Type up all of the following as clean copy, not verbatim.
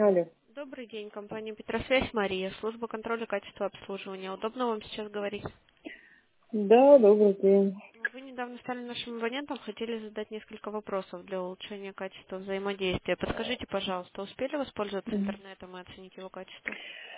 Алло. Добрый день, компания Петросвязь, Мария, служба контроля качества обслуживания. Удобно вам сейчас говорить? Да, добрый день. Вы недавно стали нашим абонентом, хотели задать несколько вопросов для улучшения качества взаимодействия. Подскажите, пожалуйста, успели воспользоваться интернетом и оценить его качество?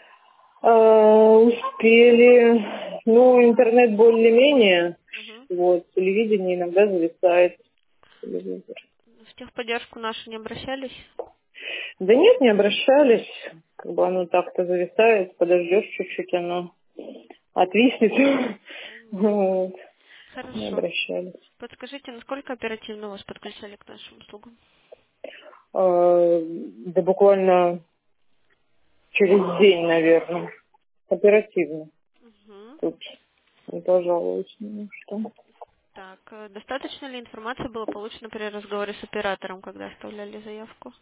Успели. Ну, интернет более-менее. Угу. Вот, телевидение иногда зависает. Телевизор. В техподдержку нашу не обращались? Да нет, не обращались. Как бы оно так-то зависает. Подождешь чуть-чуть, оно отвиснет. Понятно. Вот. Не Хорошо. обращались. Подскажите, насколько оперативно вас подключали к нашим услугам? Да буквально через день, наверное. Оперативно. Угу. Тут не пожалуюсь ни на что. Так, достаточно ли информации было получено при разговоре с оператором, когда оставляли заявку?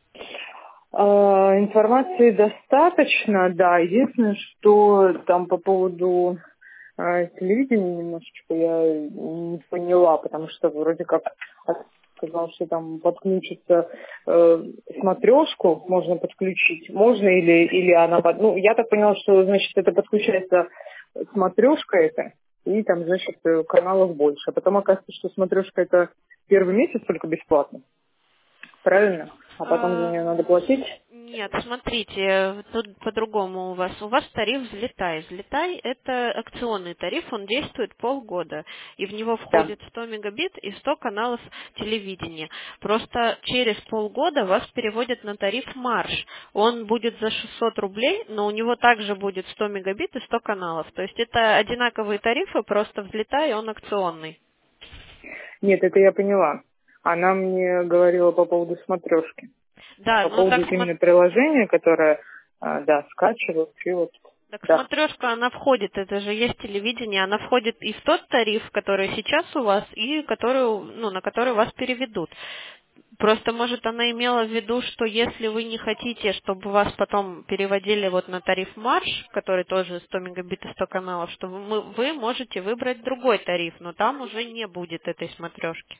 Информации достаточно, да. Единственное, что там по поводу телевидения немножечко я не поняла, потому что вроде как сказал, что там подключится смотрешку, можно подключить. Можно или она... Ну, я так поняла, что, значит, это подключается смотрешка это, и там, значит, каналов больше. А потом оказывается, что смотрешка это первый месяц только бесплатно. Правильно? А потом за нее надо платить. Нет, смотрите, тут по-другому у вас. У вас тариф «Взлетай». «Взлетай» — это акционный тариф, он действует полгода, и в него Да. входит 100 мегабит и 100 каналов телевидения. Просто через полгода вас переводят на тариф «Марш». Он будет за 600 рублей, но у него также будет 100 мегабит и 100 каналов. То есть это одинаковые тарифы, просто «Взлетай» он акционный. Нет, это я поняла. Она мне говорила по поводу смотрешки. Да, По ну поводу так именно приложения, которое, да, скачивают, и вот, Так да. смотрешка, она входит, это же есть телевидение, она входит и в тот тариф, который сейчас у вас, и который, ну, на который вас переведут. Просто, может, она имела в виду, что если вы не хотите, чтобы вас потом переводили вот на тариф Марш, который тоже 100 мегабит и 100 каналов, что вы можете выбрать другой тариф, но там уже не будет этой смотрешки.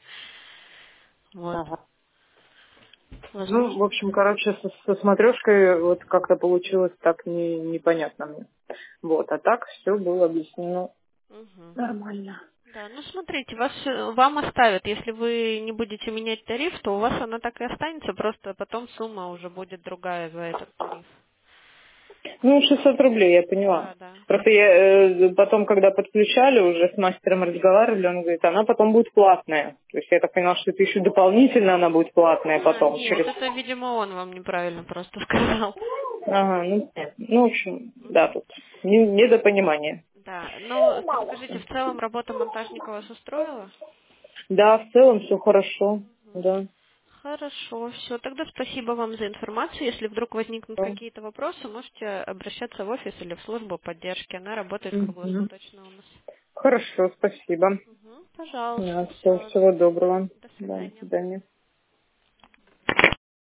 Вот. Ага. Ну, в Возможно. общем, короче, со смотрешкой вот как-то получилось так непонятно мне. Вот, а так все было объяснено Мгм. нормально. Да, ну смотрите, вам оставят. Если вы не будете менять тариф, то у вас она так и останется, просто потом сумма уже будет другая за этот тариф. Ну, 600 рублей, я поняла. Да, да. Просто я потом, когда подключали, уже с мастером разговаривали, он говорит, она потом будет платная. То есть я так поняла, что это еще дополнительно она будет платная потом. Нет, Через... это, видимо, он вам неправильно просто сказал. Ага, ну, понятно. Ну, в общем, да, тут недопонимание. Да, но подскажите, в целом работа монтажника вас устроила? Да, в целом все хорошо, да. Хорошо, все. Тогда спасибо вам за информацию. Если вдруг возникнут Да. какие-то вопросы, можете обращаться в офис или в службу поддержки. Она работает Мгм. круглосуточно у нас. Хорошо, спасибо. Мгм, пожалуйста, Да, все. всего доброго. До Да, до свидания. свидания.